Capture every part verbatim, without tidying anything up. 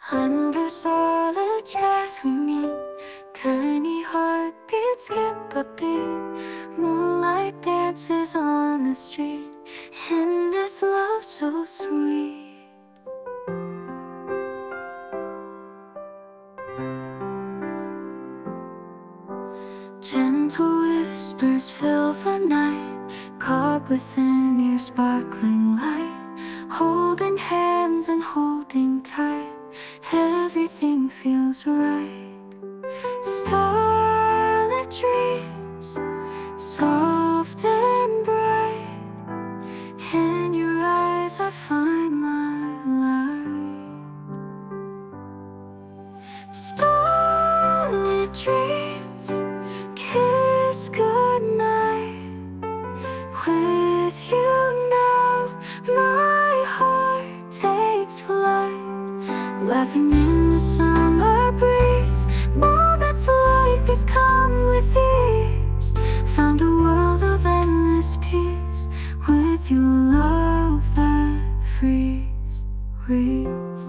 Under starlit skies we meet, tiny heartbeats skip a beat. Moonlight dances on the street, in this love so sweet. Gentle whispers fill the night, caught within your sparkling light. Holding hands and holding tight, everything feels right. Starlit dreams, soft and bright. In your eyes I find my light. Starlit dreams, kiss goodnight. With you now, my heart takes flight. Laughing in the summer breeze, moments like these come with ease. Found a world of endless peace, with your love that frees, frees.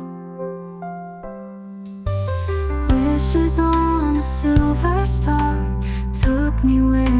Wishes on a silver star took me where